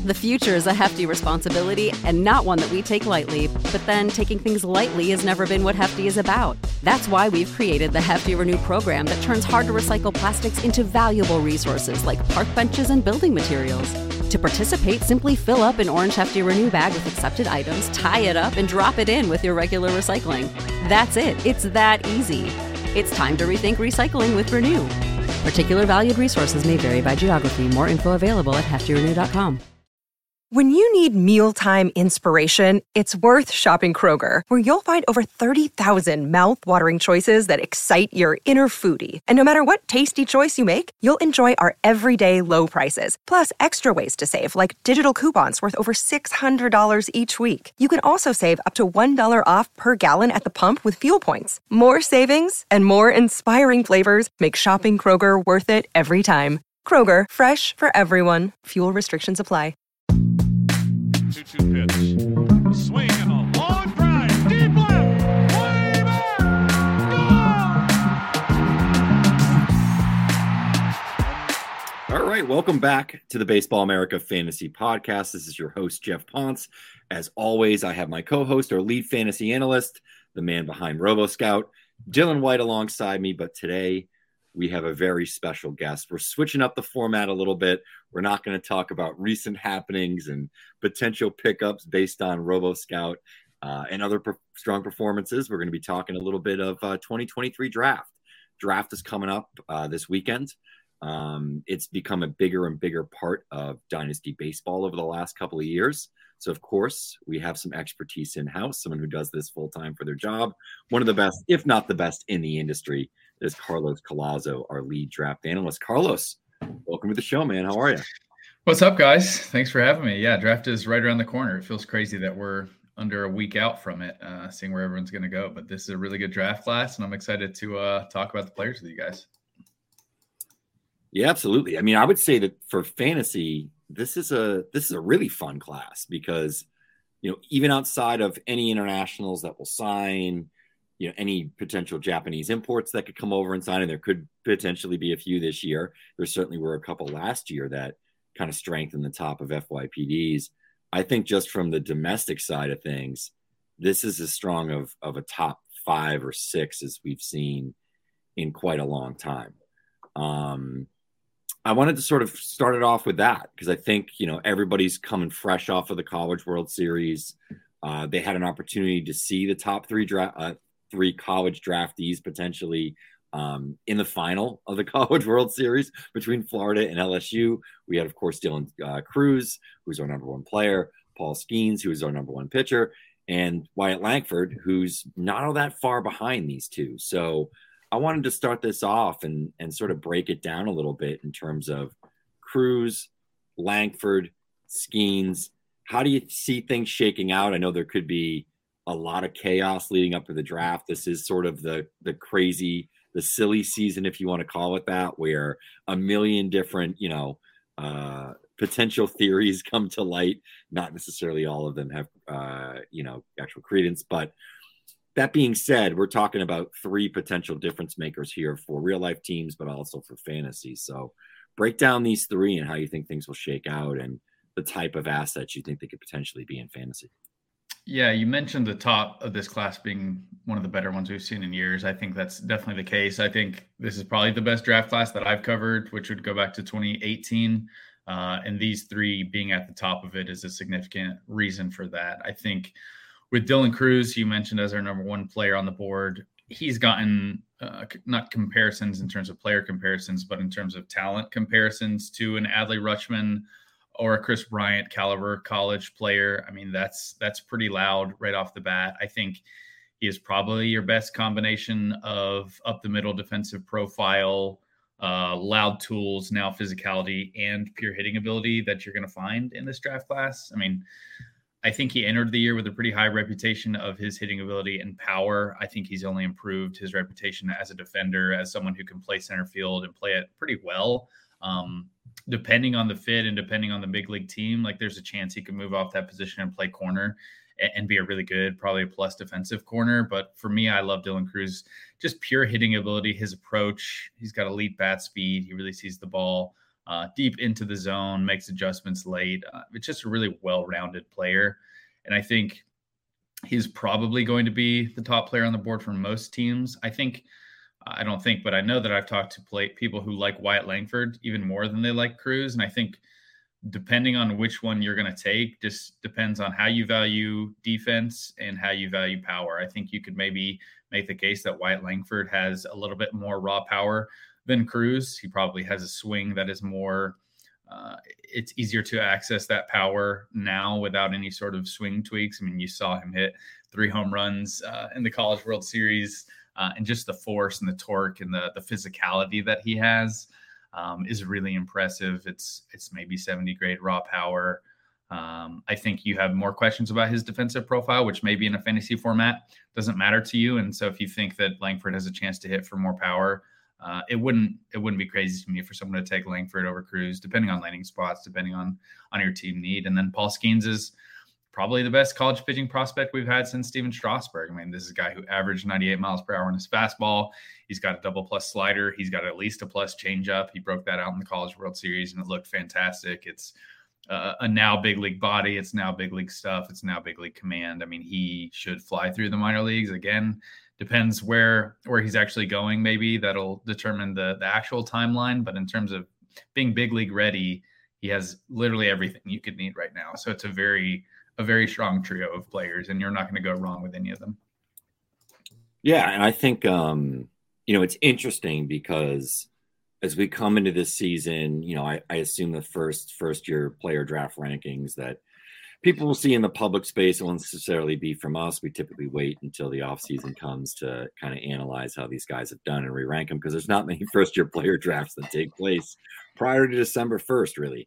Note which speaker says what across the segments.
Speaker 1: The future is a hefty responsibility and not one that we take lightly. But then taking things lightly has never been what Hefty is about. That's why we've created the Hefty Renew program that turns hard-to-recycle plastics into valuable resources like park benches and building materials. To participate, simply fill up an orange Hefty Renew bag with accepted items, tie it up, and drop it in with your regular recycling. That's it. It's that easy. It's time to rethink recycling with Renew. Particular valued resources may vary by geography. More info available at heftyrenew.com.
Speaker 2: When you need mealtime inspiration, it's worth shopping Kroger, where you'll find over 30,000 mouth-watering choices that excite your inner foodie. And no matter what tasty choice you make, you'll enjoy our everyday low prices, plus extra ways to save, like digital coupons worth over $600 each week. You can also save up to $1 off per gallon at the pump with fuel points. More savings and more inspiring flavors make shopping Kroger worth it every time. Kroger, fresh for everyone. Fuel restrictions apply.
Speaker 3: 2-2 pitch. Swing and a long drive. Deep left. Way back.
Speaker 4: Gone! All right. Welcome back to the Baseball America Fantasy Podcast. This is your host, Jeff Ponce. As always, I have my co-host, our lead fantasy analyst, the man behind RoboScout, Dylan White, alongside me. But today, we have a very special guest. We're switching up the format a little bit. We're not going to talk about recent happenings and potential pickups based on RoboScout and other strong performances. We're going to be talking a little bit of 2023 draft. Draft is coming up this weekend. It's become a bigger and bigger part of Dynasty Baseball over the last couple of years. So, of course, we have some expertise in-house, someone who does this full-time for their job. One of the best, if not the best, in the industry is Carlos Collazo, our lead draft analyst. Carlos, welcome to the show, man. How are you?
Speaker 5: What's up, guys? Thanks for having me. Yeah, draft is right around the corner. It feels crazy that we're under a week out from it, seeing where everyone's going to go. But this is a really good draft class, and I'm excited to talk about the players with you guys.
Speaker 4: Yeah, absolutely. I mean, I would say that for fantasy, this is a really fun class because, you know, even outside of any internationals that will sign, you know, any potential Japanese imports that could come over and sign, and there could potentially be a few this year. There certainly were a couple last year that kind of strengthened the top of FYPDs. I think just from the domestic side of things, this is as strong of a top 5 or 6 as we've seen in quite a long time. I wanted to sort of start it off with that because I think, you know, everybody's coming fresh off of the College World Series. They had an opportunity to see the top 3 college draftees potentially in the final of the College World Series between Florida and LSU. We had, of course, Dylan Cruz, who's our number 1 player, Paul Skeens, who is our number 1 pitcher, and Wyatt Langford, who's not all that far behind these two. So I wanted to start this off and sort of break it down a little bit in terms of Cruz, Langford, Skeens. How do you see things shaking out? I know there could be a lot of chaos leading up to the draft. This is sort of the crazy, the silly season, if you want to call it that, where a million different, you know, potential theories come to light. Not necessarily all of them have, you know, actual credence, but that being said, we're talking about 3 potential difference makers here for real life teams, but also for fantasy. So break down these 3 and how you think things will shake out and the type of assets you think they could potentially be in fantasy.
Speaker 5: Yeah, you mentioned the top of this class being one of the better ones we've seen in years. I think that's definitely the case. I think this is probably the best draft class that I've covered, which would go back to 2018. And these 3 being at the top of it is a significant reason for that. I think with Dylan Cruz, you mentioned as our number 1 player on the board, he's gotten not comparisons in terms of player comparisons, but in terms of talent comparisons to an Adley Rutschman or a Chris Bryant caliber college player. I mean, that's pretty loud right off the bat. I think he is probably your best combination of up the middle defensive profile, loud tools, now physicality, and pure hitting ability that you're going to find in this draft class. I mean, I think he entered the year with a pretty high reputation of his hitting ability and power. I think he's only improved his reputation as a defender, as someone who can play center field and play it pretty well. Depending on the fit and depending on the big league team, like there's a chance he could move off that position and play corner and be a really good, probably a plus defensive corner. But for me, I love Dylan Cruz, just pure hitting ability, his approach. He's got elite bat speed. He really sees the ball deep into the zone, makes adjustments late. It's just a really well-rounded player. And I think he's probably going to be the top player on the board for most teams. I don't think, but I know that I've talked to people who like Wyatt Langford even more than they like Cruz. And I think depending on which one you're going to take, just depends on how you value defense and how you value power. I think you could maybe make the case that Wyatt Langford has a little bit more raw power than Cruz. He probably has a swing that is more, it's easier to access that power now without any sort of swing tweaks. I mean, you saw him hit 3 home runs in the College World Series. And just the force and the torque and the physicality that he has is really impressive. It's maybe 70 grade raw power. I think you have more questions about his defensive profile, which maybe in a fantasy format doesn't matter to you. And so if you think that Langford has a chance to hit for more power, it wouldn't be crazy to me for someone to take Langford over Cruz, depending on landing spots, depending on your team need. And then Paul Skeens is probably the best college pitching prospect we've had since Steven Strasburg. I mean, this is a guy who averaged 98 miles per hour in his fastball. He's got a double plus slider. He's got at least a plus changeup. He broke that out in the College World Series, and it looked fantastic. It's a now big league body. It's now big league stuff. It's now big league command. I mean, he should fly through the minor leagues. Again, depends where he's actually going. Maybe that'll determine the actual timeline. But in terms of being big league ready, he has literally everything you could need right now. So it's a very strong trio of players, and you're not going to go wrong with any of them.
Speaker 4: Yeah. And I think, it's interesting because as we come into this season, I assume the first year player draft rankings that people will see in the public space won't necessarily be from us. We typically wait until the off season comes to kind of analyze how these guys have done and re-rank them, because there's not many first year player drafts that take place prior to December 1st, really.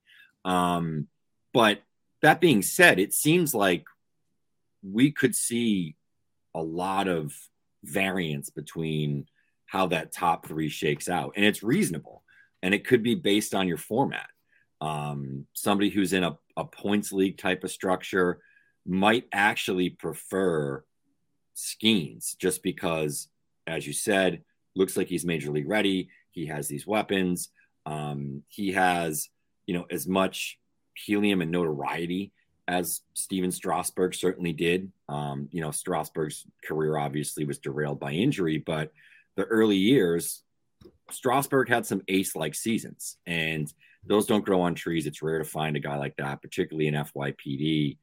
Speaker 4: But that being said, it seems like we could see a lot of variance between how that top 3 shakes out. And it's reasonable. And it could be based on your format. Somebody who's in a points league type of structure might actually prefer Skeens just because, as you said, looks like he's major league ready. He has these weapons. He has, as much helium and notoriety as Steven Strasburg certainly did. Strasburg's career obviously was derailed by injury, but the early years, Strasburg had some ace-like seasons, and those don't grow on trees. It's rare to find a guy like that, particularly in FYPD.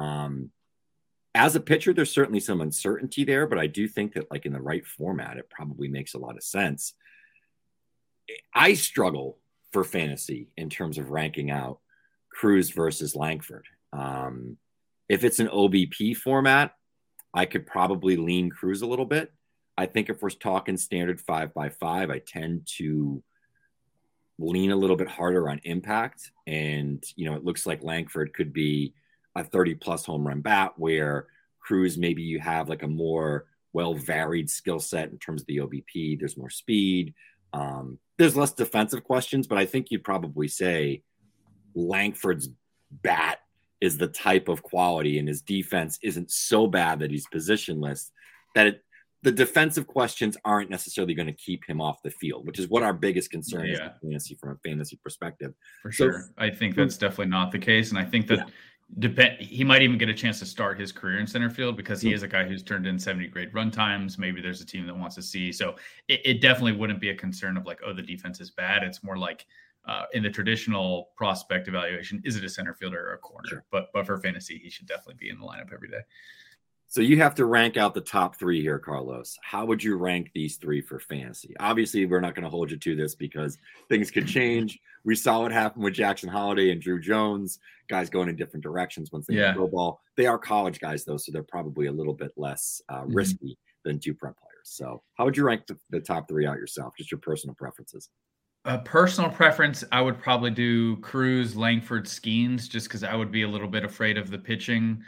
Speaker 4: As a pitcher, there's certainly some uncertainty there, but I do think that in the right format, it probably makes a lot of sense. I struggle for fantasy in terms of ranking out Cruz versus Langford. If it's an OBP format, I could probably lean Cruz a little bit. I think if we're talking standard 5x5, I tend to lean a little bit harder on impact. And, it looks like Langford could be a 30-plus home run bat, where Cruz, maybe you have a more well-varied skill set in terms of the OBP. There's more speed. There's less defensive questions, but I think you'd probably say Langford's bat is the type of quality, and his defense isn't so bad that he's positionless, that the defensive questions aren't necessarily going to keep him off the field, which is what our biggest concern is in fantasy from a fantasy perspective.
Speaker 5: For sure. I think that's definitely not the case. And I think that he might even get a chance to start his career in center field because he is a guy who's turned in 70 grade run times. Maybe there's a team that wants to see. So it definitely wouldn't be a concern of the defense is bad. It's more in the traditional prospect evaluation, is it a center fielder or a corner? Sure. But for fantasy, he should definitely be in the lineup every day.
Speaker 4: So you have to rank out the top 3 here, Carlos. How would you rank these 3 for fantasy? Obviously, we're not going to hold you to this because things could change. We saw what happened with Jackson Holliday and Drew Jones, guys going in different directions once they throw ball. They are college guys, though, so they're probably a little bit less risky than 2 prep players. So how would you rank the top 3 out yourself, just your personal preferences?
Speaker 5: Personal preference, I would probably do Cruz, Langford, Skeens, just because I would be a little bit afraid of the pitching.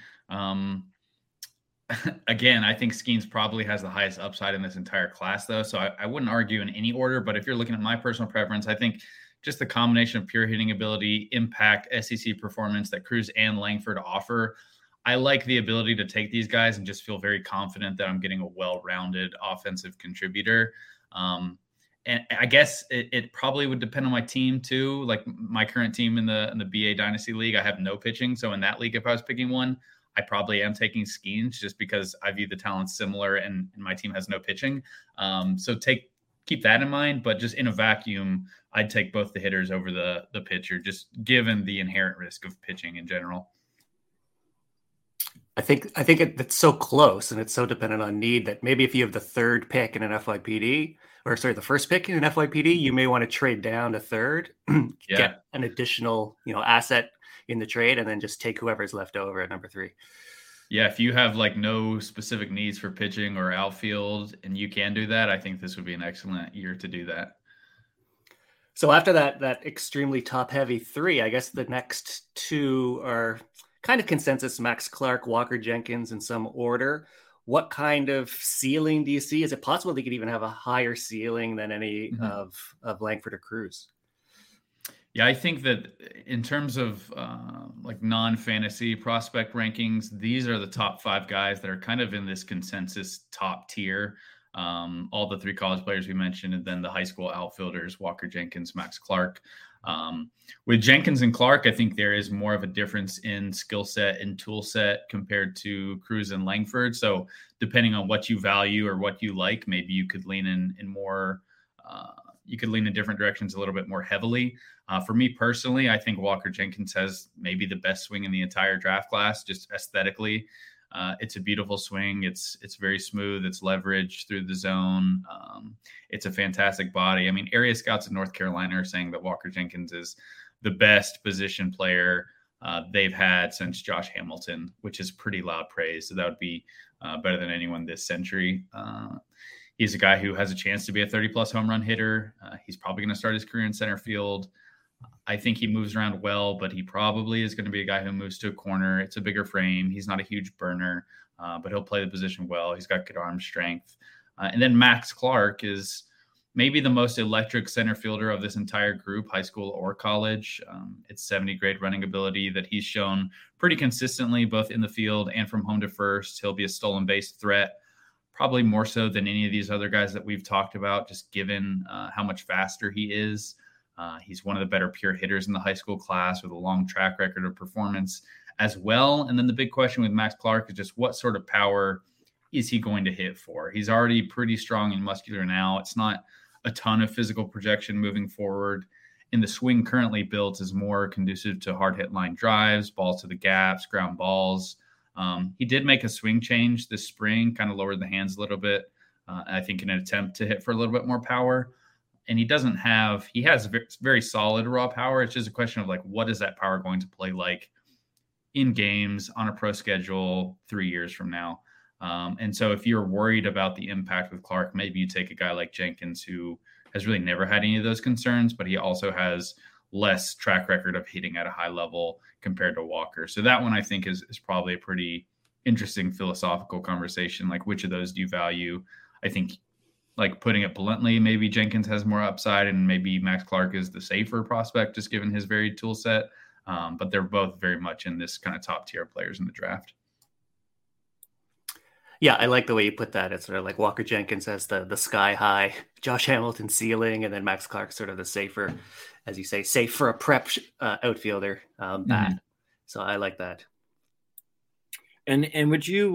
Speaker 5: Again, I think Skeens probably has the highest upside in this entire class, though. So I wouldn't argue in any order. But if you're looking at my personal preference, I think just the combination of pure hitting ability, impact, SEC performance that Cruz and Langford offer, I like the ability to take these guys and just feel very confident that I'm getting a well-rounded offensive contributor. And I guess it probably would depend on my team too. Like my current team in the BA Dynasty League, I have no pitching. So in that league, if I was picking one, I probably am taking Skeens just because I view the talents similar and my team has no pitching. So keep that in mind. But just in a vacuum, I'd take both the hitters over the pitcher, just given the inherent risk of pitching in general.
Speaker 6: I think it's so close and it's so dependent on need that maybe if you have the third pick in an FYPD, the first pick in an FYPD, you may want to trade down to third, get an additional, asset in the trade, and then just take whoever's left over at number 3.
Speaker 5: Yeah, if you have like no specific needs for pitching or outfield and you can do that, I think this would be an excellent year to do that.
Speaker 6: So after that extremely top-heavy 3, I guess the next 2 are kind of consensus: Max Clark, Walker Jenkins in some order. What kind of ceiling do you see? Is it possible they could even have a higher ceiling than any of Langford or Cruz?
Speaker 5: Yeah, I think that in terms of like non-fantasy prospect rankings, these are the top 5 guys that are kind of in this consensus top tier. All the 3 college players we mentioned, and then the high school outfielders, Walker Jenkins, Max Clark. With Jenkins and Clark, I think there is more of a difference in skill set and tool set compared to Cruz and Langford. So depending on what you value or what you like, maybe you could lean in more, you could lean in different directions a little bit more heavily. For me personally, I think Walker Jenkins has maybe the best swing in the entire draft class, just aesthetically. It's a beautiful swing. It's very smooth. It's leveraged through the zone. It's a fantastic body. I mean, area scouts in North Carolina are saying that Walker Jenkins is the best position player they've had since Josh Hamilton, which is pretty loud praise. So that would be better than anyone this century. He's a guy who has a chance to be a 30-plus home run hitter. He's probably going to start his career in center field. I think he moves around well, but he probably is going to be a guy who moves to a corner. It's a bigger frame. He's not a huge burner, but he'll play the position well. He's got good arm strength. And then Max Clark is maybe the most electric center fielder of this entire group, high school or college. It's 70 grade running ability that he's shown pretty consistently, both in the field and from home to first. He'll be a stolen base threat, probably more so than any of these other guys that we've talked about, just given how much faster he is. He's one of the better pure hitters in the high school class with a long track record of performance as well. And then the big question with Max Clark is just what sort of power is he going to hit for? He's already pretty strong and muscular now. It's not a ton of physical projection moving forward. And the swing currently built is more conducive to hard hit line drives, balls to the gaps, ground balls. He did make a swing change this spring, kind of lowered the hands a little bit, I think in an attempt to hit for a little bit more power. And he has very solid raw power. It's just a question of like, what is that power going to play like in games on a pro schedule 3 years from now? And so if you're worried about the impact with Clark, maybe you take a guy like Jenkins, who has really never had any of those concerns, but he also has less track record of hitting at a high level compared to Walker. So that one I think is probably a pretty interesting philosophical conversation. Like, which of those do you value? I think, like, putting it bluntly, maybe Jenkins has more upside and maybe Max Clark is the safer prospect just given his varied tool set. But they're both very much in this kind of top tier players in the draft.
Speaker 6: Yeah, I like the way you put that. It's sort of like Walker Jenkins has the sky high, Josh Hamilton ceiling, and then Max Clark sort of the safer, as you say, safe for a prep outfielder bat. So I like that.
Speaker 4: And would you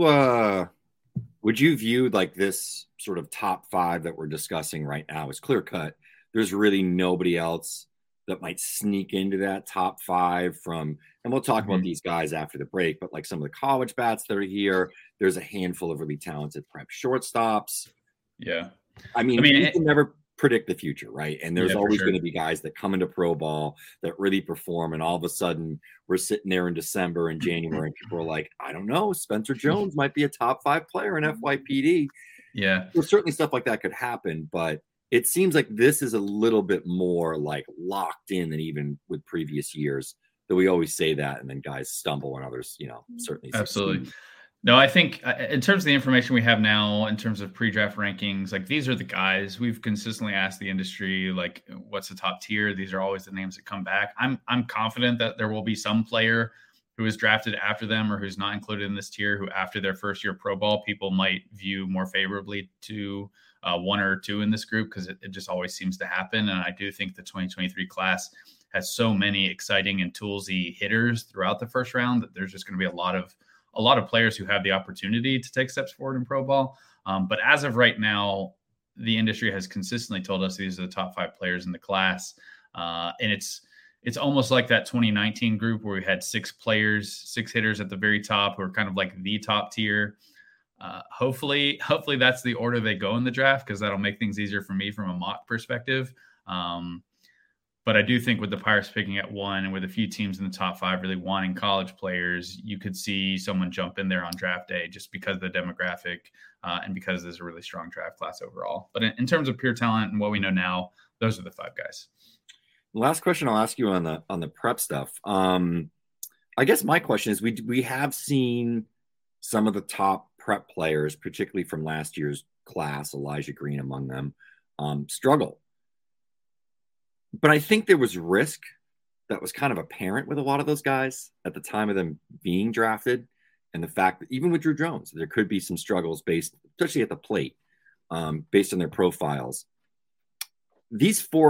Speaker 4: view like this sort of top 5 that we're discussing right now as clear cut? There's really nobody else that might sneak into that top 5 from, and we'll talk about these guys after the break, but like some of the college bats that are here, there's a handful of really talented prep shortstops.
Speaker 5: Yeah.
Speaker 4: I mean you can never predict the future, right? And there's always going to be guys that come into pro ball that really perform. And all of a sudden we're sitting there in December and January and people are like, I don't know, Spencer Jones might be a top 5 player in FYPD.
Speaker 5: Yeah.
Speaker 4: Well, certainly stuff like that could happen, but it seems like this is a little bit more like locked in than even with previous years, that we always say that. And then guys stumble and others, certainly.
Speaker 5: Absolutely.
Speaker 4: Succeed.
Speaker 5: No, I think in terms of the information we have now, in terms of pre-draft rankings, like these are the guys we've consistently asked the industry, like what's the top tier? These are always the names that come back. I'm confident that there will be some player who is drafted after them or who's not included in this tier, who after their first year pro ball, people might view more favorably to one or two in this group, because it just always seems to happen. And I do think the 2023 class has so many exciting and toolsy hitters throughout the first round that there's just going to be a lot of players who have the opportunity to take steps forward in pro ball. But as of right now, the industry has consistently told us these are the top 5 players in the class. And it's almost like that 2019 group where we had 6 hitters at the very top who are kind of like the top tier. Hopefully that's the order they go in the draft, because that'll make things easier for me from a mock perspective. But I do think with the Pirates picking at 1 and with a few teams in the top 5 really wanting college players, you could see someone jump in there on draft day just because of the demographic and because there's a really strong draft class overall. But in terms of pure talent and what we know now, those are the 5 guys.
Speaker 4: Last question I'll ask you on the prep stuff. I guess my question is, we have seen some of the top prep players, particularly from last year's class, Elijah Green among them, struggle. But I think there was risk that was kind of apparent with a lot of those guys at the time of them being drafted. And the fact that even with Drew Jones, there could be some struggles especially at the plate, based on their profiles. These 4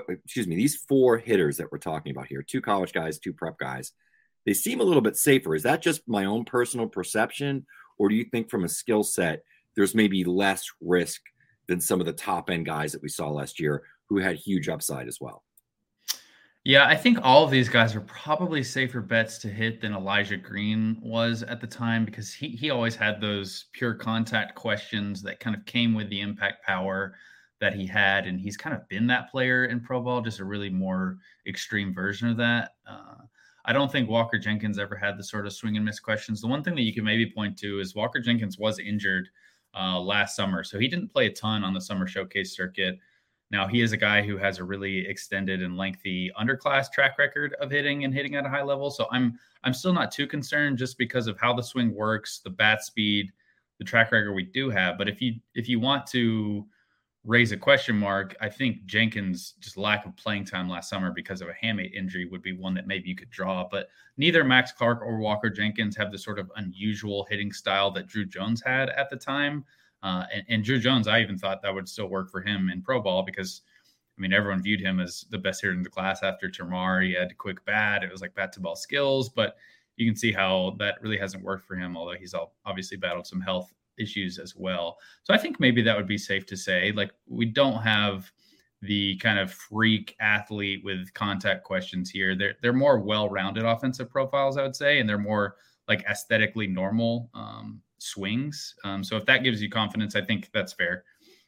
Speaker 4: hitters that we're talking about here, 2 college guys, 2 prep guys, they seem a little bit safer. Is that just my own personal perception? Or do you think from a skill set, there's maybe less risk than some of the top end guys that we saw last year who had huge upside as well?
Speaker 5: Yeah, I think all of these guys are probably safer bets to hit than Elijah Green was at the time, because he always had those pure contact questions that kind of came with the impact power that he had. And he's kind of been that player in pro ball, just a really more extreme version of that. I don't think Walker Jenkins ever had the sort of swing and miss questions. The one thing that you can maybe point to is Walker Jenkins was injured last summer, so he didn't play a ton on the summer showcase circuit. Now, he is a guy who has a really extended and lengthy underclass track record of hitting at a high level. So I'm still not too concerned, just because of how the swing works, the bat speed, the track record we do have. But if you want to raise a question mark, I think Jenkins' just lack of playing time last summer because of a hamate injury would be one that maybe you could draw. But neither Max Clark or Walker Jenkins have the sort of unusual hitting style that Drew Jones had at the time. And Drew Jones, I even thought that would still work for him in pro ball, because, I mean, everyone viewed him as the best hitter in the class after Termarr. He had a quick bat. It was like bat to ball skills, but you can see how that really hasn't worked for him, although he's obviously battled some health issues as well. So I think maybe that would be safe to say. Like, we don't have the kind of freak athlete with contact questions here. They're more well-rounded offensive profiles, I would say, and they're more like aesthetically normal swings. So if that gives you confidence, I think that's fair.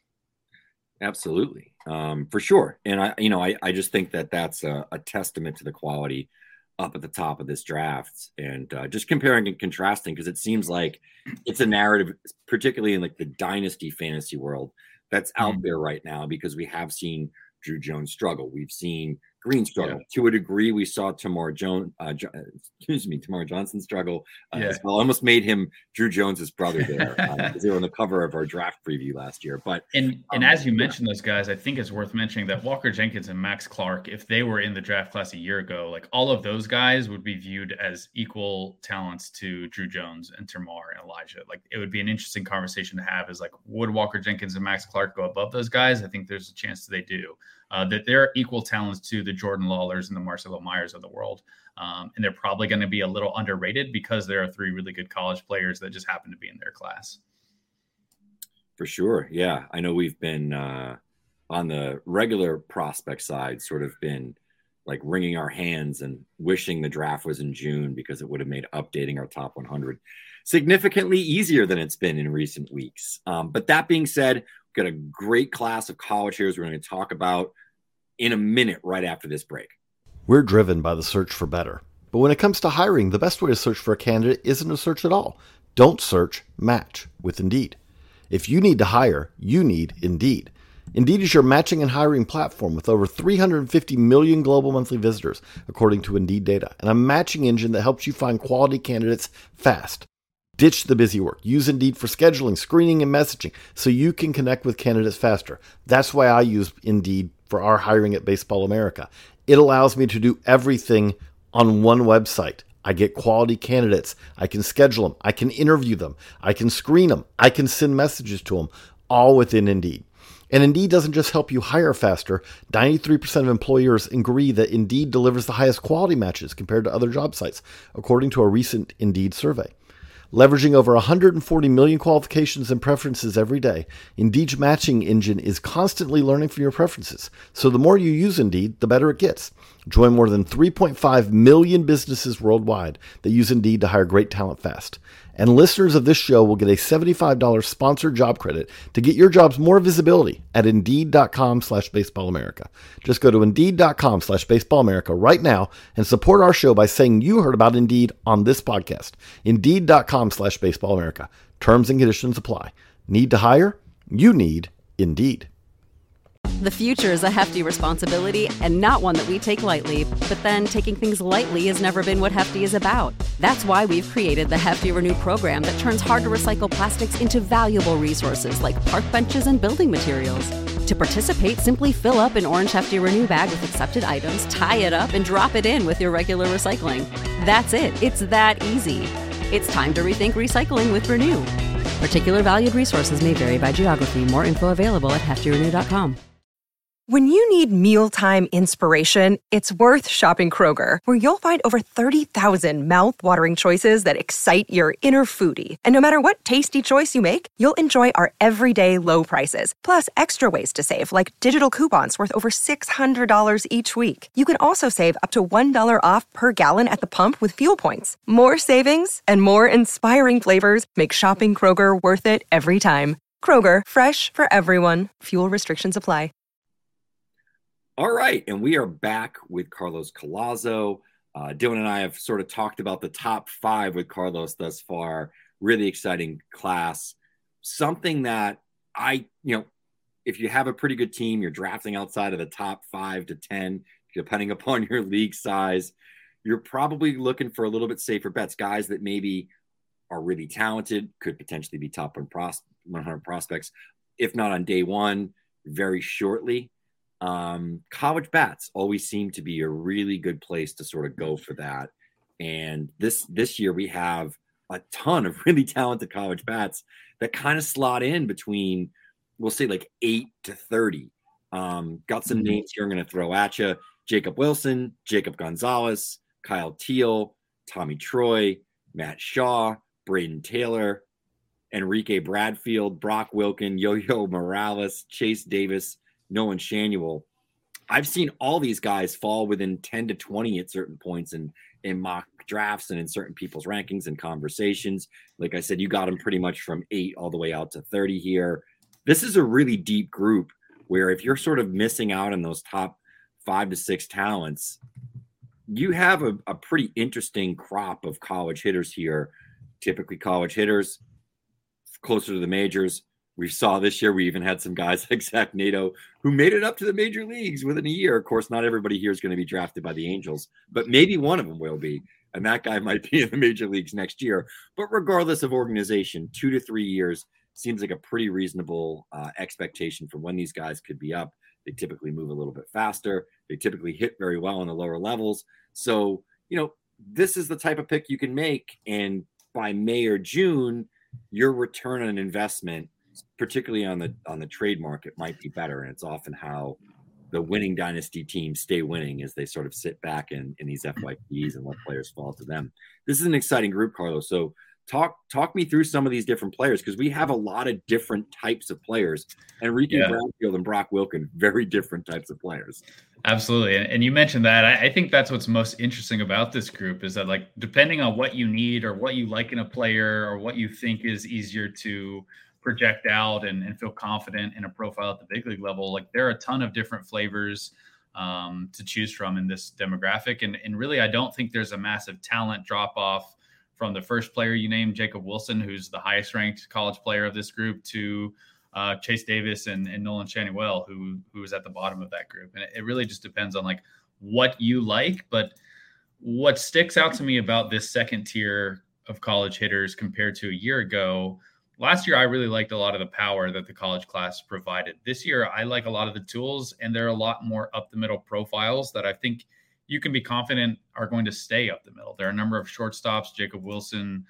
Speaker 4: Absolutely. For sure. And I just think that that's a testament to the quality up at the top of this draft, and just comparing and contrasting, because it seems like it's a narrative, particularly in like the dynasty fantasy world, that's out there right now, because we have seen Drew Jones struggle. We've seen Green struggle to a degree. We saw Termarr Johnson struggle as well. Almost made him Drew Jones's brother there, because they were on the cover of our draft preview last year. But
Speaker 5: and as you mentioned those guys, I think it's worth mentioning that Walker Jenkins and Max Clark, if they were in the draft class a year ago, like all of those guys would be viewed as equal talents to Drew Jones and Termarr and Elijah. Like, it would be an interesting conversation to have, is like, would Walker Jenkins and Max Clark go above those guys? I think there's a chance that they do. That they're equal talents to the Jordan Lawlers and the Marcelo Myers of the world. And they're probably going to be a little underrated because there are 3 really good college players that just happen to be in their class.
Speaker 4: For sure. Yeah. I know we've been on the regular prospect side, sort of been like wringing our hands and wishing the draft was in June, because it would have made updating our top 100 significantly easier than it's been in recent weeks. But that being said, we've got a great class of college hitters we're going to talk about in a minute right after this break.
Speaker 7: We're driven by the search for better. But when it comes to hiring, the best way to search for a candidate isn't to search at all. Don't search, match with Indeed. If you need to hire, you need Indeed. Indeed is your matching and hiring platform with over 350 million global monthly visitors, according to Indeed data, and a matching engine that helps you find quality candidates fast. Ditch the busy work. Use Indeed for scheduling, screening, and messaging so you can connect with candidates faster. That's why I use Indeed for our hiring at Baseball America. It allows me to do everything on one website. I get quality candidates. I can schedule them. I can interview them. I can screen them. I can send messages to them, all within Indeed. And Indeed doesn't just help you hire faster. 93% of employers agree that Indeed delivers the highest quality matches compared to other job sites, according to a recent Indeed survey. Leveraging over 140 million qualifications and preferences every day, Indeed's matching engine is constantly learning from your preferences. So the more you use Indeed, the better it gets. Join more than 3.5 million businesses worldwide that use Indeed to hire great talent fast. And listeners of this show will get a $75 sponsored job credit to get your jobs more visibility at Indeed.com/BaseballAmerica. Just go to Indeed.com/BaseballAmerica right now and support our show by saying you heard about Indeed on this podcast. Indeed.com/BaseballAmerica. Terms and conditions apply. Need to hire? You need Indeed.
Speaker 1: The future is a hefty responsibility and not one that we take lightly. But then taking things lightly has never been what Hefty is about. That's why we've created the Hefty Renew program that turns hard-to-recycle plastics into valuable resources like park benches and building materials. To participate, simply fill up an orange Hefty Renew bag with accepted items, tie it up, and drop it in with your regular recycling. That's it. It's that easy. It's time to rethink recycling with Renew. Particular valued resources may vary by geography. More info available at heftyrenew.com.
Speaker 2: When you need mealtime inspiration, it's worth shopping Kroger, where you'll find over 30,000 mouth-watering choices that excite your inner foodie. And no matter what tasty choice you make, you'll enjoy our everyday low prices, plus extra ways to save, like digital coupons worth over $600 each week. You can also save up to $1 off per gallon at the pump with fuel points. More savings and more inspiring flavors make shopping Kroger worth it every time. Kroger, fresh for everyone. Fuel restrictions apply.
Speaker 4: All right, and we are back with Carlos Collazo. Dylan and I have sort of talked about the top 5 with Carlos thus far. Really exciting class. Something that if you have a pretty good team, you're drafting outside of the top 5 to 10, depending upon your league size, you're probably looking for a little bit safer bets. Guys that maybe are really talented, could potentially be top 100 prospects, if not on day one, very shortly. College bats always seem to be a really good place to sort of go for that. And this year we have a ton of really talented college bats that kind of slot in between, we'll say like 8 to 30. Got some names here I'm going to throw at you. Jacob Wilson, Jacob Gonzalez, Kyle Teal, Tommy Troy, Matt Shaw, Braden Taylor, Enrique Bradfield, Brock Wilken, Yo-Yo Morales, Chase Davis, Nolan Shanuel. I've seen all these guys fall within 10 to 20 at certain points in mock drafts and in certain people's rankings and conversations. Like I said, you got them pretty much from 8 all the way out to 30 here. This is a really deep group where if you're sort of missing out on those top 5 to 6 talents, you have a pretty interesting crop of college hitters here. Typically college hitters closer to the majors. We saw this year, we even had some guys like Zach Nato who made it up to the major leagues within a year. Of course, not everybody here is going to be drafted by the Angels, but maybe one of them will be. And that guy might be in the major leagues next year. But regardless of organization, 2 to 3 years seems like a pretty reasonable expectation for when these guys could be up. They typically move a little bit faster. They typically hit very well on the lower levels. So, this is the type of pick you can make. And by May or June, your return on investment, particularly on the trade market, might be better. And it's often how the winning dynasty teams stay winning, as they sort of sit back in these FYPs and let players fall to them. This is an exciting group, Carlos. So talk me through some of these different players, because we have a lot of different types of players. Enrique Bradfield and Brock Wilken, very different types of players.
Speaker 5: Absolutely. And you mentioned that. I think that's what's most interesting about this group is that, like, depending on what you need or what you like in a player or what you think is easier to project out and feel confident in a profile at the big league level, like there are a ton of different flavors to choose from in this demographic. And really, I don't think there's a massive talent drop off from the first player you named, Jacob Wilson, who's the highest ranked college player of this group, to Chase Davis and Nolan Shanuel, who is at the bottom of that group. And it really just depends on like what you like. But what sticks out to me about this second tier of college hitters compared to a year ago, last year, I really liked a lot of the power that the college class provided. This year, I like a lot of the tools, and there are a lot more up the middle profiles that I think you can be confident are going to stay up the middle. There are a number of shortstops, Jacob Wilson,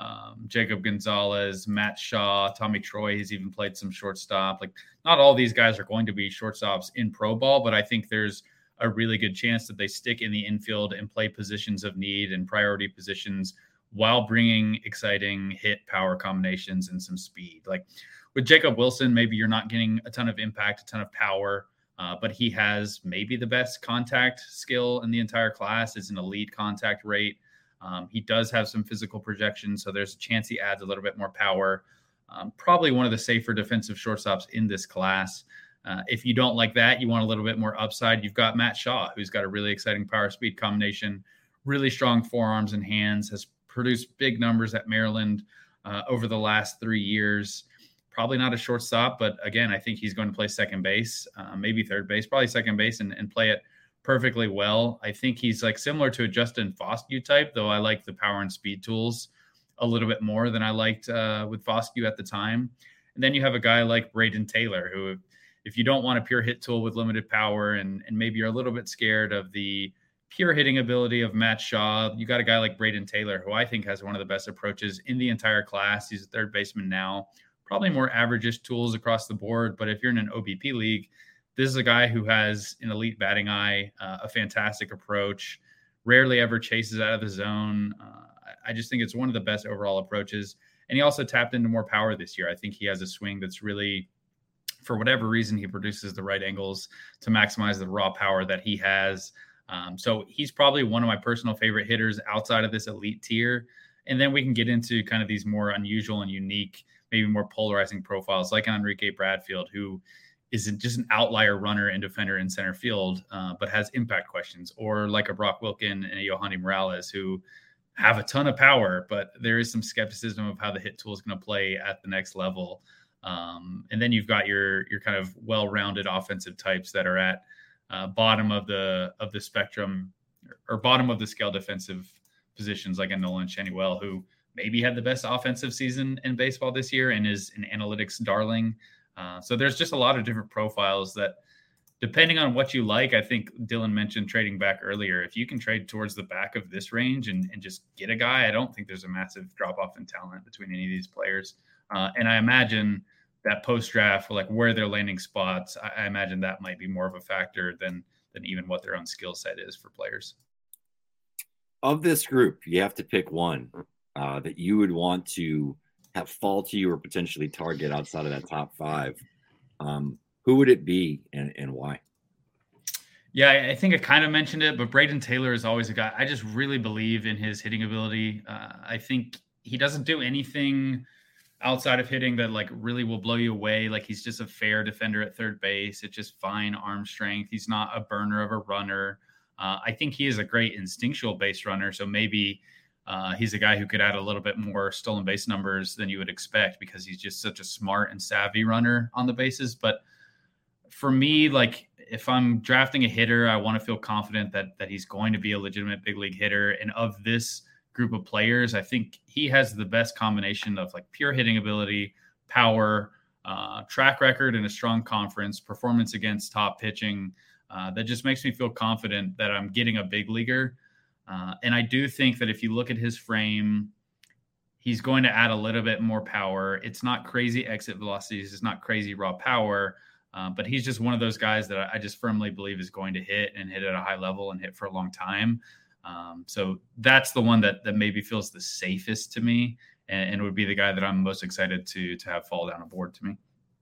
Speaker 5: Jacob Gonzalez, Matt Shaw, Tommy Troy. He's even played some shortstop. Like, not all these guys are going to be shortstops in pro ball, but I think there's a really good chance that they stick in the infield and play positions of need and priority positions while bringing exciting hit power combinations and some speed. Like with Jacob Wilson, maybe you're not getting a ton of impact, a ton of power, but he has maybe the best contact skill in the entire class. It's an elite contact rate. He does have some physical projection, so there's a chance he adds a little bit more power. Probably one of the safer defensive shortstops in this class. If you don't like that, you want a little bit more upside, you've got Matt Shaw, who's got a really exciting power speed combination, really strong forearms and hands, has produced big numbers at Maryland over the last 3 years. Probably not a shortstop, but again, I think he's going to play second base, maybe third base, probably second base, and play it perfectly well. I think he's like similar to a Justin Foscue type, though I like the power and speed tools a little bit more than I liked with Foscue at the time. And then you have a guy like Brayden Taylor, who, if you don't want a pure hit tool with limited power and maybe you're a little bit scared of the pure hitting ability of Matt Shaw, you got a guy like Brayden Taylor, who I think has one of the best approaches in the entire class. He's a third baseman now, probably more average-ish tools across the board. But if you're in an OBP league, this is a guy who has an elite batting eye, a fantastic approach, rarely ever chases out of the zone. I just think it's one of the best overall approaches. And he also tapped into more power this year. I think he has a swing that's really, for whatever reason, he produces the right angles to maximize the raw power that he has. So he's probably one of my personal favorite hitters outside of this elite tier. And then we can get into kind of these more unusual and unique, maybe more polarizing profiles like Enrique Bradfield, who isn't just an outlier runner and defender in center field, but has impact questions, or like a Brock Wilken and a Yohandy Morales, who have a ton of power, but there is some skepticism of how the hit tool is going to play at the next level. And then you've got your kind of well-rounded offensive types that are at bottom of the spectrum, or bottom of the scale defensive positions, like a Nolan Schanuel, who maybe had the best offensive season in baseball this year and is an analytics darling. So there's just a lot of different profiles that, depending on what you like, I think Dylan mentioned trading back earlier. If you can trade towards the back of this range and just get a guy, I don't think there's a massive drop-off in talent between any of these players. And I imagine that post-draft, like where they're landing spots, I imagine that might be more of a factor than even what their own skill set is for players.
Speaker 4: Of this group, you have to pick one that you would want to have fall to you or potentially target outside of that top five. Who would it be and why?
Speaker 5: Yeah, I think I kind of mentioned it, but Brayden Taylor is always a guy. I just really believe in his hitting ability. I think he doesn't do anything outside of hitting that like really will blow you away. Like, he's just a fair defender at third base. It's just fine arm strength. He's not a burner of a runner. I think he is a great instinctual base runner. So maybe he's a guy who could add a little bit more stolen base numbers than you would expect, because he's just such a smart and savvy runner on the bases. But for me, like, if I'm drafting a hitter, I want to feel confident that he's going to be a legitimate big league hitter. And of this group of players, I think he has the best combination of like pure hitting ability, power, track record in a strong conference, performance against top pitching. That just makes me feel confident that I'm getting a big leaguer. And I do think that if you look at his frame, he's going to add a little bit more power. It's not crazy exit velocities. It's not crazy raw power. But he's just one of those guys that I just firmly believe is going to hit and hit at a high level and hit for a long time. So that's the one that maybe feels the safest to me, and would be the guy that I'm most excited to have fall down a board to me.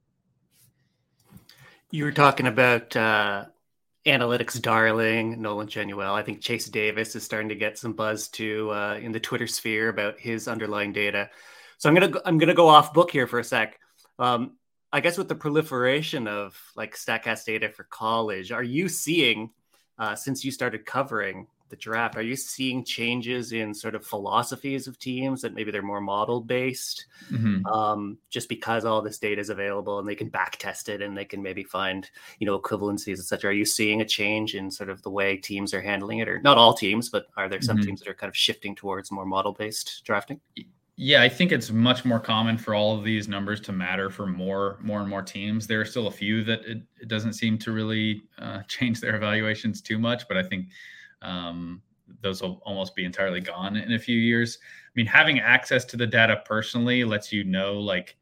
Speaker 6: You were talking about analytics darling Nolan Schanuel. I think Chase Davis is starting to get some buzz too in the Twitter sphere about his underlying data. So I'm gonna go off book here for a sec. I guess with the proliferation of like StatCast data for college, are you seeing, since you started covering the draft, are you seeing changes in sort of philosophies of teams that maybe they're more model based, just because all this data is available and they can back test it and they can maybe find, equivalencies, et cetera? Are you seeing a change in sort of the way teams are handling it? Or not all teams, but are there some teams that are kind of shifting towards more model based drafting?
Speaker 5: Yeah, I think it's much more common for all of these numbers to matter for more and more teams. There are still a few that it doesn't seem to really change their evaluations too much, but I think Those will almost be entirely gone in a few years. I mean, having access to the data personally lets you know, like,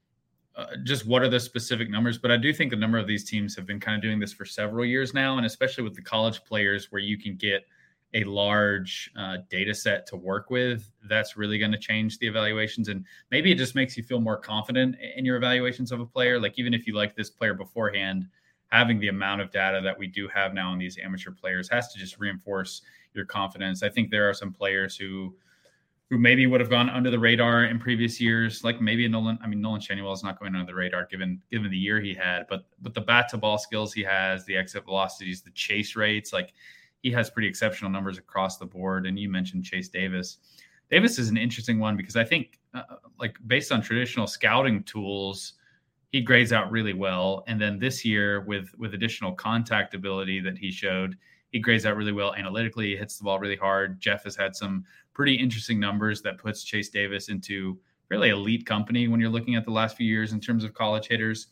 Speaker 5: just what are the specific numbers. But I do think a number of these teams have been kind of doing this for several years now, and especially with the college players where you can get a large data set to work with, that's really going to change the evaluations. And maybe it just makes you feel more confident in your evaluations of a player. Like, even if you like this player beforehand, having the amount of data that we do have now on these amateur players has to just reinforce your confidence. I think there are some players who maybe would have gone under the radar in previous years, like maybe Nolan Schanuel is not going under the radar given the year he had, but the bat to ball skills he has, the exit velocities, the chase rates, like, he has pretty exceptional numbers across the board. And you mentioned Chase Davis. Davis is an interesting one because I think like based on traditional scouting tools, he grades out really well. And then this year with additional contact ability that he showed, he grades out really well analytically. He hits the ball really hard. Jeff has had some pretty interesting numbers that puts Chase Davis into fairly elite company when you're looking at the last few years in terms of college hitters.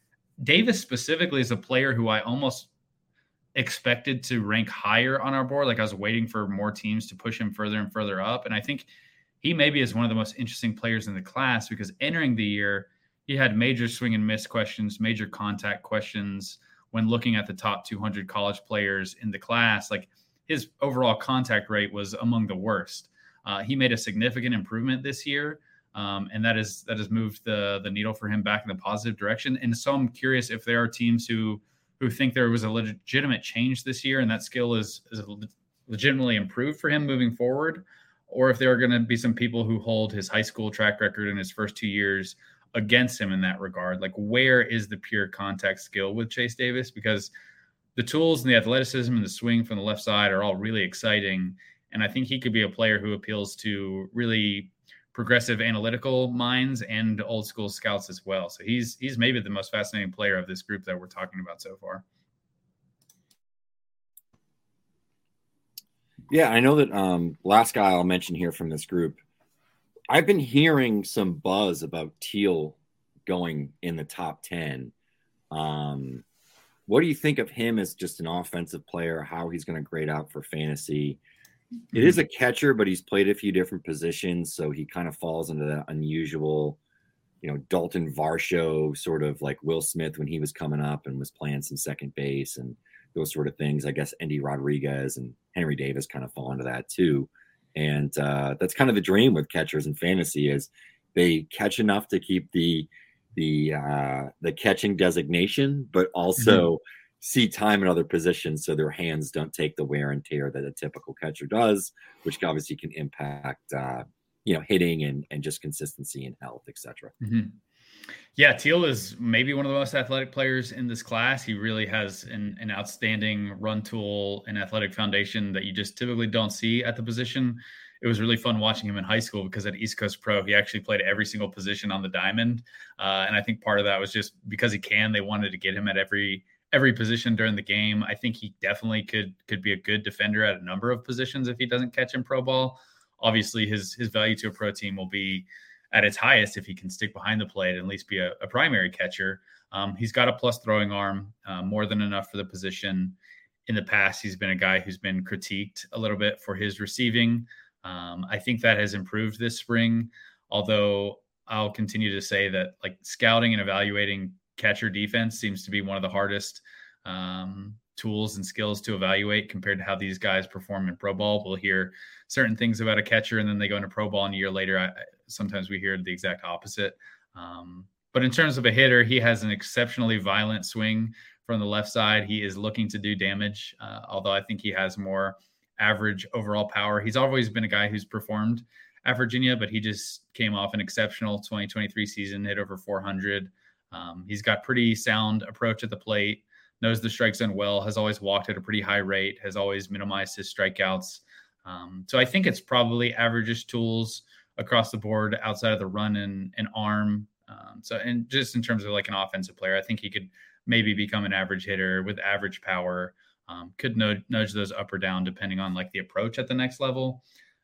Speaker 5: Davis specifically is a player who I almost expected to rank higher on our board. Like, I was waiting for more teams to push him further and further up. And I think he maybe is one of the most interesting players in the class because entering the year, he had major swing and miss questions, major contact questions. When looking at the top 200 college players in the class, like, his overall contact rate was among the worst. He made a significant improvement this year. And that has moved the needle for him back in the positive direction. And so I'm curious if there are teams who think there was a legitimate change this year and that skill is legitimately improved for him moving forward, or if there are going to be some people who hold his high school track record in his first 2 years against him in that regard. Like, where is the pure contact skill with Chase Davis? Because the tools and the athleticism and the swing from the left side are all really exciting. And I think he could be a player who appeals to really progressive analytical minds and old school scouts as well. So he's maybe the most fascinating player of this group that we're talking about so far.
Speaker 4: Yeah, I know that last guy I'll mention here from this group, I've been hearing some buzz about Teal going in the top 10. What do you think of him as just an offensive player, how he's going to grade out for fantasy? It is a catcher, but he's played a few different positions, so he kind of falls into that unusual, Dalton Varsho sort of like Will Smith when he was coming up and was playing some second base and those sort of things. I guess Endy Rodriguez and Henry Davis kind of fall into that too. And that's kind of the dream with catchers in fantasy is they catch enough to keep the catching designation, but also see time in other positions so their hands don't take the wear and tear that a typical catcher does, which obviously can impact hitting and just consistency and health, etc.
Speaker 5: Yeah, Teal is maybe one of the most athletic players in this class. He really has an outstanding run tool and athletic foundation that you just typically don't see at the position. It was really fun watching him in high school because at East Coast Pro, he actually played every single position on the diamond. And I think part of that was just because they wanted to get him at every position during the game. I think he definitely could be a good defender at a number of positions if he doesn't catch in pro ball. Obviously, his value to a pro team will be at its highest if he can stick behind the plate and at least be a primary catcher. He's got a plus throwing arm, more than enough for the position. In the past, he's been a guy who's been critiqued a little bit for his receiving. I think that has improved this spring, although I'll continue to say that like scouting and evaluating catcher defense seems to be one of the hardest tools and skills to evaluate compared to how these guys perform in pro ball. We'll hear certain things about a catcher and then they go into pro ball and a year later, sometimes we hear the exact opposite. But in terms of a hitter, he has an exceptionally violent swing from the left side. He is looking to do damage, although I think he has more average overall power. He's always been a guy who's performed at Virginia, but he just came off an exceptional 2023 season, hit over 400. He's got pretty sound approach at the plate, knows the strike zone well, has always walked at a pretty high rate, has always minimized his strikeouts. So I think it's probably average tools across the board outside of the run and arm. And just in terms of like an offensive player, I think he could maybe become an average hitter with average power, could nudge those up or down depending on like the approach at the next level.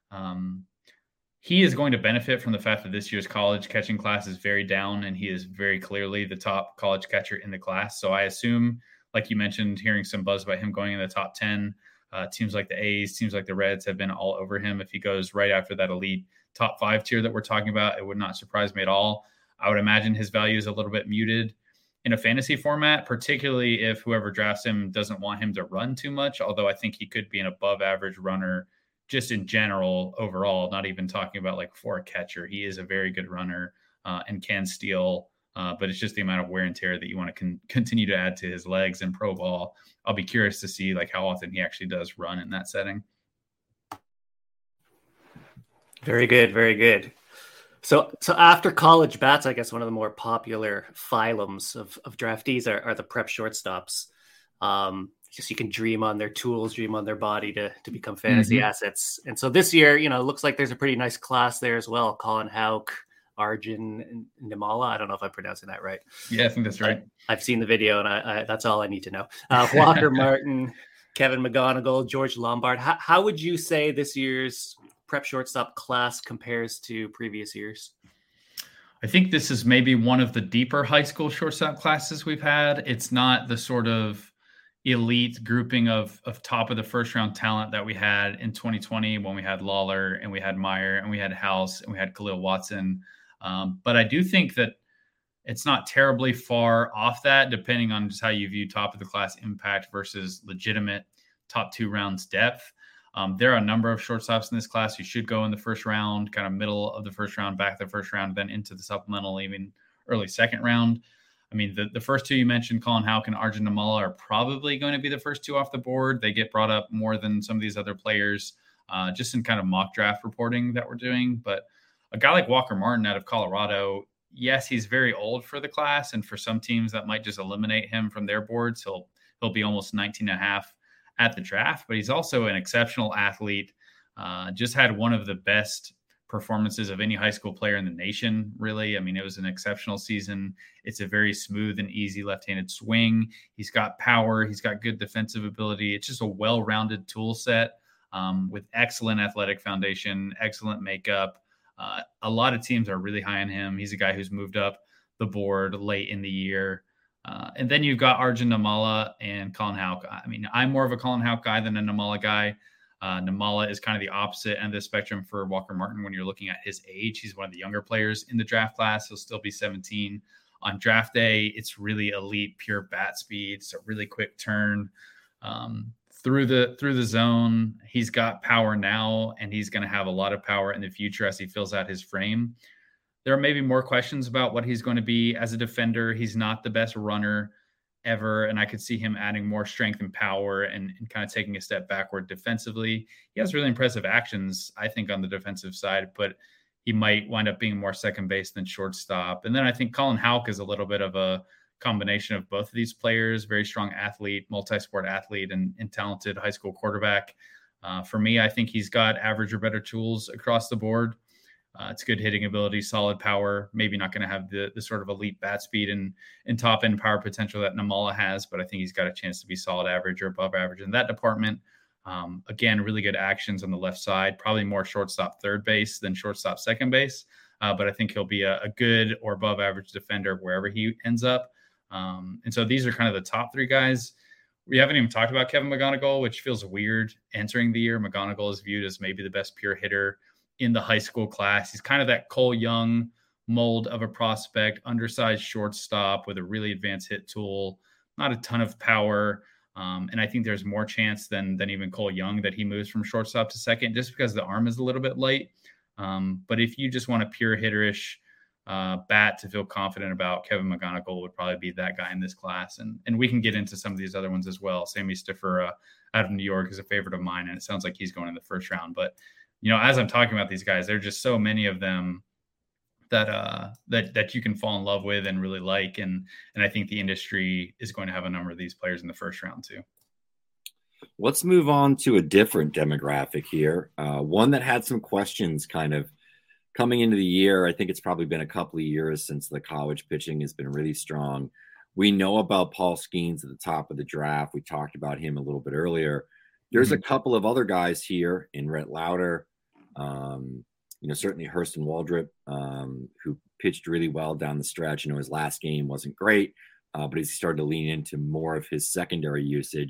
Speaker 5: He is going to benefit from the fact that this year's college catching class is very down, and he is very clearly the top college catcher in the class. So I assume, like you mentioned, hearing some buzz about him going in the top 10, Teams like the A's, teams like the Reds have been all over him. If he goes right after that elite top 5 tier that we're talking about, it would not surprise me at all. I would imagine his value is a little bit muted in a fantasy format, particularly if whoever drafts him doesn't want him to run too much, although I think he could be an above average runner just in general overall, not even talking about like for a catcher. He is a very good runner and can steal, but it's just the amount of wear and tear that you want to continue to add to his legs in pro ball. I'll be curious to see like how often he actually does run in that setting.
Speaker 6: Very good, very good. So after college bats, I guess one of the more popular phylums of draftees are the prep shortstops. Just you can dream on their tools, dream on their body to become fantasy assets. And so this year, it looks like there's a pretty nice class there as well. Colin Houck, Arjun Nimmala. I don't know if I'm pronouncing that right.
Speaker 5: Yeah, I think that's right.
Speaker 6: I've seen the video, and I that's all I need to know. Walker Martin, Kevin McGonigal, George Lombard. How would you say this year's prep shortstop class compares to previous years?
Speaker 5: I think this is maybe one of the deeper high school shortstop classes we've had. It's not the sort of elite grouping of top of the first round talent that we had in 2020 when we had Lawler and we had Meyer and we had House and we had Khalil Watson. But I do think that it's not terribly far off that, depending on just how you view top of the class impact versus legitimate top 2 rounds depth. There are a number of shortstops in this class who should go in the first round, kind of middle of the first round, back the first round, then into the supplemental, even early second round. I mean, the first 2 you mentioned, Colin Houck and Arjun Nimmala, are probably going to be the first 2 off the board. They get brought up more than some of these other players, just in kind of mock draft reporting that we're doing. But a guy like Walker Martin out of Colorado, yes, he's very old for the class, and for some teams that might just eliminate him from their boards. He'll be almost 19.5 at the draft, but he's also an exceptional athlete. Just had one of the best performances of any high school player in the nation, really. I mean, it was an exceptional season. It's a very smooth and easy left-handed swing. He's got power. He's got good defensive ability. It's just a well-rounded tool set with excellent athletic foundation, excellent makeup. A lot of teams are really high on him. He's a guy who's moved up the board late in the year. And then you've got Arjun Nimmala and Colin Houck. I mean, I'm more of a Colin Houck guy than a Nimmala guy. Nimmala is kind of the opposite end of the spectrum for Walker Martin when you're looking at his age. He's one of the younger players in the draft class. He'll still be 17 on draft day. It's really elite, pure bat speed. It's a really quick turn through the zone. He's got power now, and he's going to have a lot of power in the future as he fills out his frame. There are maybe more questions about what he's going to be as a defender. He's not the best runner ever, and I could see him adding more strength and power and kind of taking a step backward defensively. He has really impressive actions, I think, on the defensive side, but he might wind up being more second base than shortstop. And then I think Colin Houck is a little bit of a combination of both of these players, very strong athlete, multi-sport athlete, and talented high school quarterback. For me, I think he's got average or better tools across the board. It's good hitting ability, solid power, maybe not going to have the sort of elite bat speed and top end power potential that Nimmala has, but I think he's got a chance to be solid average or above average in that department. Again, really good actions on the left side, probably more shortstop third base than shortstop second base. But I think he'll be a good or above average defender wherever he ends up. And so these are kind of the top 3 guys. We haven't even talked about Kevin McGonigal, which feels weird entering the year. McGonigal is viewed as maybe the best pure hitter in the high school class. He's kind of that Cole Young mold of a prospect, undersized shortstop with a really advanced hit tool, not a ton of power. And I think there's more chance than even Cole Young that he moves from shortstop to second just because the arm is a little bit light. But if you just want a pure hitterish bat to feel confident about, Kevin McGonigal would probably be that guy in this class. And we can get into some of these other ones as well. Sammy Stiffer out of New York is a favorite of mine, and it sounds like he's going in the first round. But as I'm talking about these guys, there are just so many of them that you can fall in love with and really like. And I think the industry is going to have a number of these players in the first round too.
Speaker 4: Let's move on to a different demographic here. One that had some questions kind of coming into the year. I think it's probably been a couple of years since the college pitching has been really strong. We know about Paul Skeens at the top of the draft. We talked about him a little bit earlier. There's a couple of other guys here in Rhett Lauder, certainly Hurston Waldrop, who pitched really well down the stretch. His last game wasn't great, but as he started to lean into more of his secondary usage,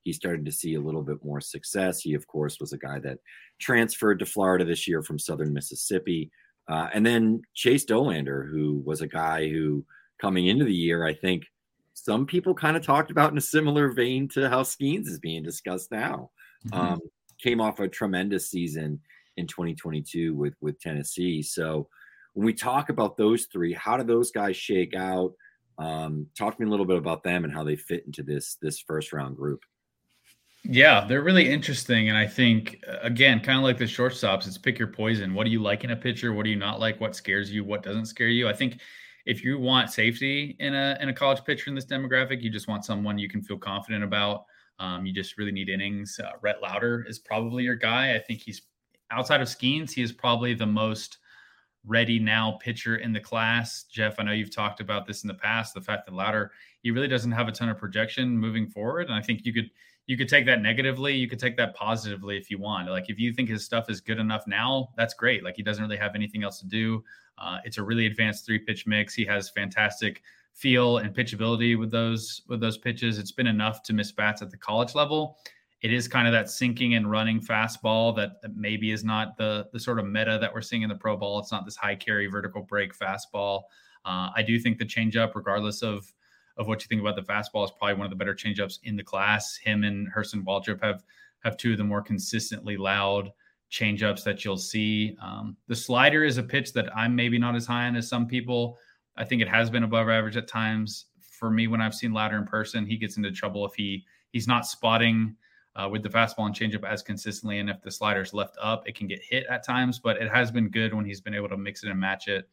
Speaker 4: he started to see a little bit more success. He, of course, was a guy that transferred to Florida this year from Southern Mississippi. And then Chase Dollander, who was a guy who coming into the year, I think some people kind of talked about in a similar vein to how Skeens is being discussed now. Came off a tremendous season in 2022 with Tennessee. So when we talk about those three, how do those guys shake out? Talk to me a little bit about them and how they fit into this first round group.
Speaker 5: Yeah, they're really interesting. And I think, again, kind of like the shortstops, it's pick your poison. What do you like in a pitcher? What do you not like? What scares you? What doesn't scare you? I think if you want safety in a college pitcher in this demographic, you just want someone you can feel confident about. You just really need innings. Rhett Lauder is probably your guy. I think he's outside of Skeens. He is probably the most ready now pitcher in the class. Jeff, I know you've talked about this in the past, the fact that Lauder, he really doesn't have a ton of projection moving forward. And I think you could take that negatively. You could take that positively if you want. Like if you think his stuff is good enough now, that's great. Like he doesn't really have anything else to do. It's a really advanced 3-pitch mix. He has fantastic feel and pitchability with those pitches. It's been enough to miss bats at the college level. It is kind of that sinking and running fastball that maybe is not the sort of meta that we're seeing in the pro ball. It's not this high carry vertical break fastball. I do think the changeup, regardless of what you think about the fastball, is probably one of the better changeups in the class. Him and Hurston Waldrop have two of the more consistently loud changeups that you'll see. The slider is a pitch that I'm maybe not as high on as some people. I think it has been above average at times. For me, when I've seen Lauder in person, he gets into trouble if he's not spotting with the fastball and changeup as consistently. And if the slider's left up, it can get hit at times, but it has been good when he's been able to mix it and match it.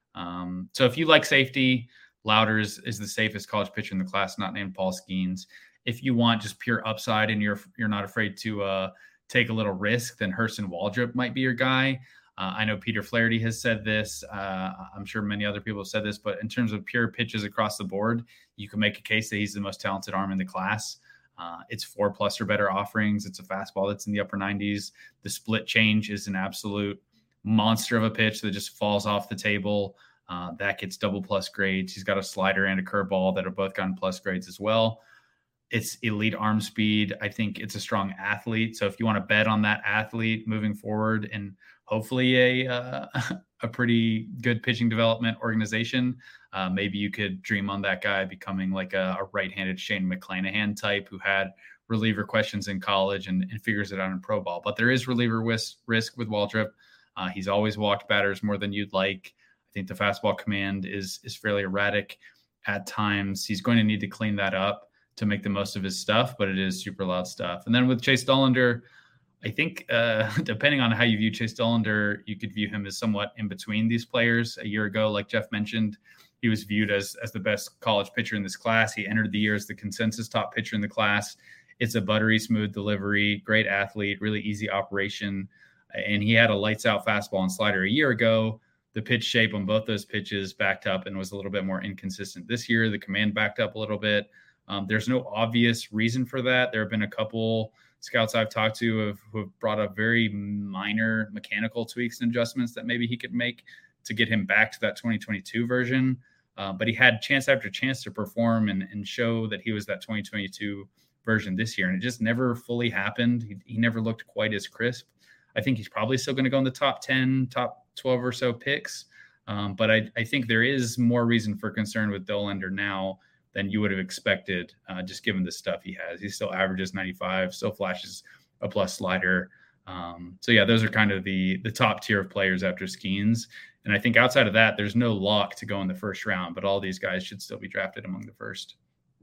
Speaker 5: So if you like safety, Lauder is the safest college pitcher in the class, not named Paul Skeens. If you want just pure upside and you're not afraid to take a little risk, then Hurston Waldrop might be your guy. I know Peter Flaherty has said this. I'm sure many other people have said this, but in terms of pure pitches across the board, you can make a case that he's the most talented arm in the class. It's 4+ or better offerings. It's a fastball that's in the upper 90s. The split change is an absolute monster of a pitch that just falls off the table. That gets double+ grades. He's got a slider and a curveball that have both gotten plus grades as well. It's elite arm speed. I think it's a strong athlete. So if you want to bet on that athlete moving forward and hopefully a pretty good pitching development organization, maybe you could dream on that guy becoming like a right-handed Shane McClanahan type who had reliever questions in college and figures it out in pro ball. But there is reliever risk with Waldrop. He's always walked batters more than you'd like. I think the fastball command is fairly erratic at times. He's going to need to clean that up to make the most of his stuff, but it is super loud stuff. And then with Chase Dollander, I think depending on how you view Chase Dollander, you could view him as somewhat in between these players. A year ago, like Jeff mentioned, he was viewed as the best college pitcher in this class. He entered the year as the consensus top pitcher in the class. It's a buttery smooth delivery, great athlete, really easy operation. And he had a lights out fastball and slider a year ago. The pitch shape on both those pitches backed up and was a little bit more inconsistent this year. The command backed up a little bit. There's no obvious reason for that. There have been a couple scouts I've talked to who have brought up very minor mechanical tweaks and adjustments that maybe he could make to get him back to that 2022 version. But he had chance after chance to perform and show that he was that 2022 version this year. And it just never fully happened. He never looked quite as crisp. I think he's probably still going to go in the top 10, top 12 or so picks. But I think there is more reason for concern with Dollander now than you would have expected, just given the stuff he has. He still averages 95, still flashes a plus slider. So yeah, those are kind of the top tier of players after Skeens. And I think outside of that, there's no lock to go in the first round, but all these guys should still be drafted among the first.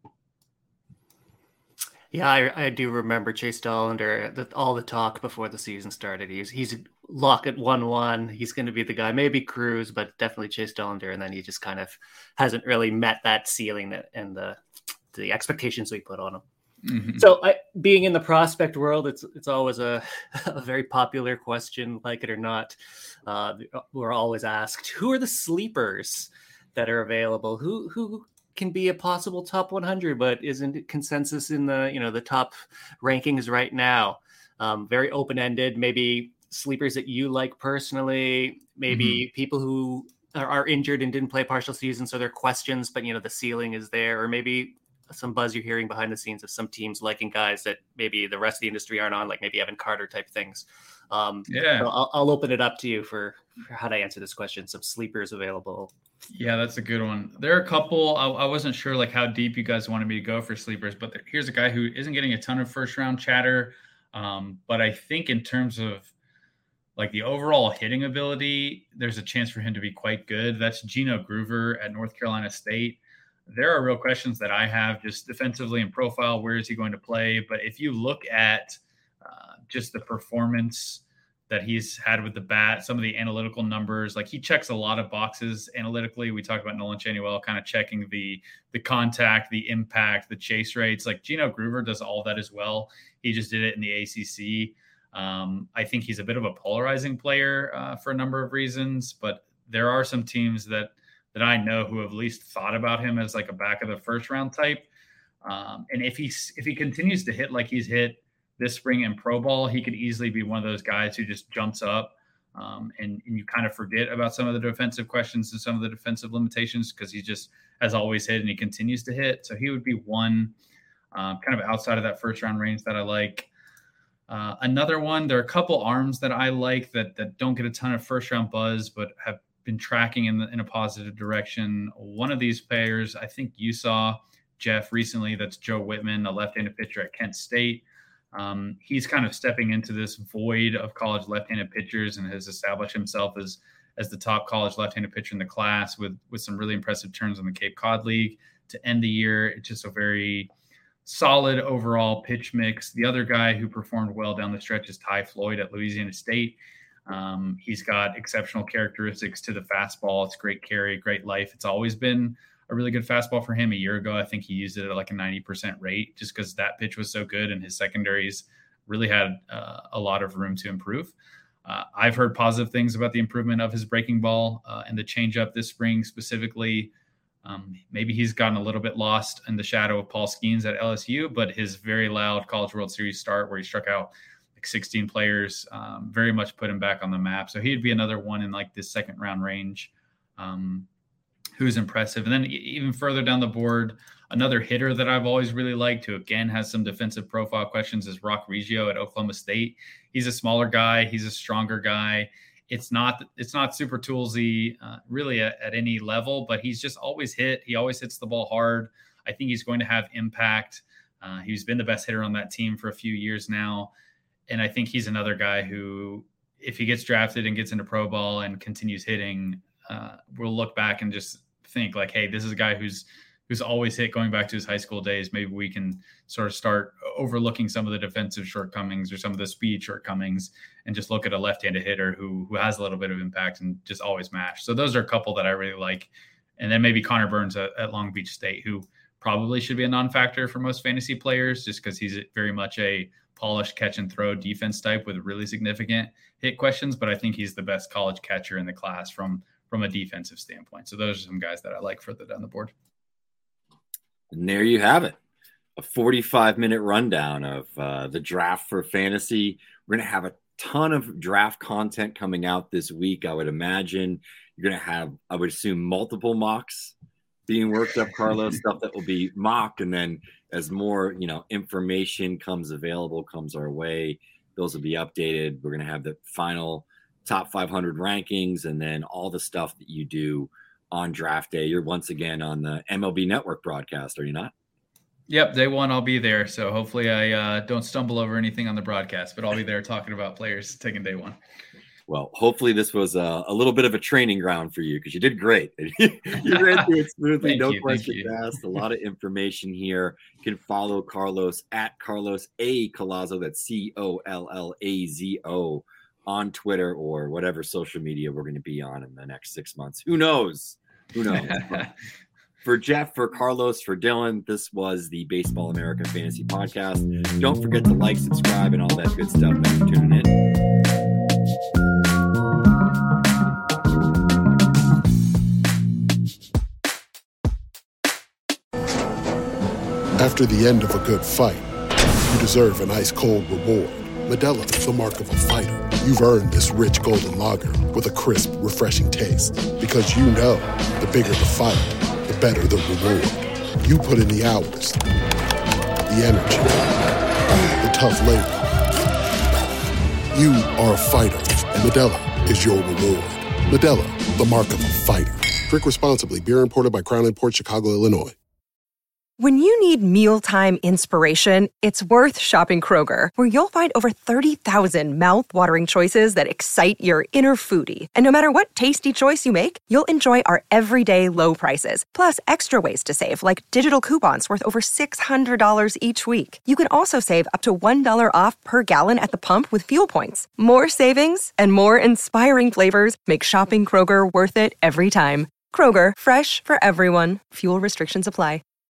Speaker 6: Yeah, I do remember Chase Dollander, all the talk before the season started. He's lock at 1-1. He's going to be the guy, maybe Cruz, but definitely Chase Dollander. And then he just kind of hasn't really met that ceiling and the expectations we put on him. Mm-hmm. So being in the prospect world, it's always a very popular question, like it or not. We're always asked, who are the sleepers that are available? Who can be a possible top 100, but isn't consensus in the top rankings right now? Very open-ended, maybe sleepers that you like personally, maybe people who are injured and didn't play partial season, so they're questions, but the ceiling is there, or maybe some buzz you're hearing behind the scenes of some teams liking guys that maybe the rest of the industry aren't on, like maybe Evan Carter type things. So I'll open it up to you for how to answer this question. Some sleepers available.
Speaker 5: Yeah, that's a good one. There are a couple. I wasn't sure like how deep you guys wanted me to go for sleepers, but here's a guy who isn't getting a ton of first round chatter. But I think in terms of like the overall hitting ability, there's a chance for him to be quite good. That's Gino Groover at North Carolina State. There are real questions that I have just defensively and profile. Where is he going to play? But if you look at just the performance that he's had with the bat, some of the analytical numbers, like he checks a lot of boxes analytically. We talked about Nolan Chanuel kind of checking the contact, the impact, the chase rates. Like Gino Groover does all that as well. He just did it in the ACC. I think he's a bit of a polarizing player for a number of reasons, but there are some teams that I know who have at least thought about him as like a back of the first round type. And if he continues to hit like he's hit this spring in pro ball, he could easily be one of those guys who just jumps up and you kind of forget about some of the defensive questions and some of the defensive limitations because he just has always hit and he continues to hit. So he would be one kind of outside of that first round range that I like. Another one, there are a couple arms that I like that don't get a ton of first round buzz, but have been tracking in a positive direction. One of these players, I think you saw, Jeff, recently, that's Joe Whitman, a left-handed pitcher at Kent State. He's kind of stepping into this void of college left-handed pitchers and has established himself as the top college left-handed pitcher in the class with some really impressive turns in the Cape Cod League to end the year. It's just a very solid overall pitch mix. The other guy who performed well down the stretch is Ty Floyd at Louisiana State. He's got exceptional characteristics to the fastball. It's great carry, great life. It's always been a really good fastball for him. A year ago, I think he used it at like a 90% rate just because that pitch was so good and his secondaries really had a lot of room to improve. I've heard positive things about the improvement of his breaking ball and the changeup this spring specifically. Maybe he's gotten a little bit lost in the shadow of Paul Skeens at LSU, but his very loud College World Series start where he struck out like 16 players very much put him back on the map. So he'd be another one in like this second round range who's impressive. And then even further down the board, another hitter that I've always really liked who again has some defensive profile questions is Rock Reggio at Oklahoma State. He's a smaller guy. He's a stronger guy. It's not super toolsy really at any level, but he's just always hit. He always hits the ball hard. I think he's going to have impact. He's been the best hitter on that team for a few years now. And I think he's another guy who, if he gets drafted and gets into pro ball and continues hitting, we'll look back and just think like, hey, this is a guy who's always hit going back to his high school days. Maybe we can sort of start overlooking some of the defensive shortcomings or some of the speed shortcomings and just look at a left-handed hitter who has a little bit of impact and just always mash. So those are a couple that I really like. And then maybe Connor Burns at Long Beach State, who probably should be a non-factor for most fantasy players just because he's very much a polished catch and throw defense type with really significant hit questions. But I think he's the best college catcher in the class from a defensive standpoint. So those are some guys that I like further down the board.
Speaker 4: And there you have it, a 45-minute rundown of the draft for fantasy. We're going to have a ton of draft content coming out this week. I would imagine you're going to have, I would assume, multiple mocks being worked up, Carlos, stuff that will be mocked. And then as more, information comes our way, those will be updated. We're going to have the final top 500 rankings and then all the stuff that you do on draft day. You're once again on the MLB Network broadcast, are you not?
Speaker 5: Yep, day one I'll be there. So hopefully I don't stumble over anything on the broadcast, but I'll be there talking about players taking day one.
Speaker 4: Well, hopefully this was a little bit of a training ground for you because you did great. You ran through it smoothly, no questions asked. A lot of information here. You can follow Carlos at Carlos A. Collazo, that's Collazo, on Twitter or whatever social media we're going to be on in the next 6 months. Who knows? For Jeff, for Carlos, for Dylan, this was the Baseball America Fantasy Podcast. Don't forget to like, subscribe, and all that good stuff. Thanks for tuning in.
Speaker 8: After the end of a good fight, you deserve an ice-cold reward. Modelo is the mark of a fighter. You've earned this rich golden lager with a crisp, refreshing taste. Because you know, the bigger the fight, the better the reward. You put in the hours, the energy, the tough labor. You are a fighter, and Modelo is your reward. Modelo, the mark of a fighter. Drink responsibly. Beer imported by Crown Imports, Chicago, Illinois.
Speaker 2: When you need mealtime inspiration, it's worth shopping Kroger, where you'll find over 30,000 mouth-watering choices that excite your inner foodie. And no matter what tasty choice you make, you'll enjoy our everyday low prices, plus extra ways to save, like digital coupons worth over $600 each week. You can also save up to $1 off per gallon at the pump with fuel points. More savings and more inspiring flavors make shopping Kroger worth it every time. Kroger, fresh for everyone. Fuel restrictions apply.